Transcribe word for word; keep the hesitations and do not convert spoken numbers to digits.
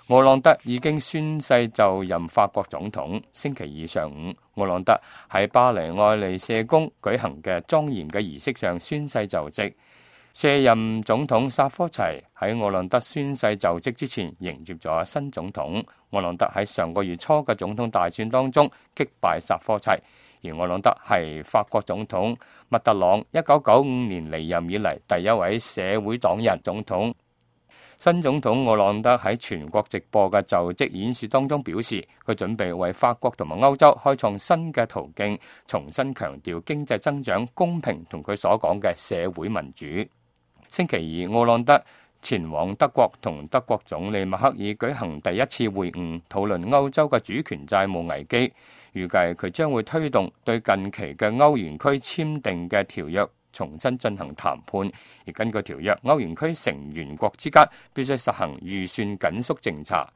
奧朗德已經宣誓就任法國總統。星期二上午，奧朗德喺巴黎愛麗舍宮舉行嘅莊嚴嘅儀式上宣誓就職。卸任總統薩科齊喺奧朗德宣誓就職之前迎接咗新總統。奧朗德喺上個月初嘅總統大選當中擊敗薩科齊，而奧朗德係法國總統密特朗一九九五年離任以嚟第一位社會黨人總統。新總統奧朗德喺全國直播嘅就職演說當中表示，佢準備為法國同埋歐洲開創新嘅途徑，重新強調經濟增長、公平同佢所講嘅社會民主。星期二，奧朗德前往德國同德國總理默克爾舉行第一次會晤，討論歐洲嘅主權債務危機。預計佢將會推動對近期嘅歐元區簽訂嘅條約重新進行談判，而根據條約，歐元區成員國之間必須實行預算緊縮政策。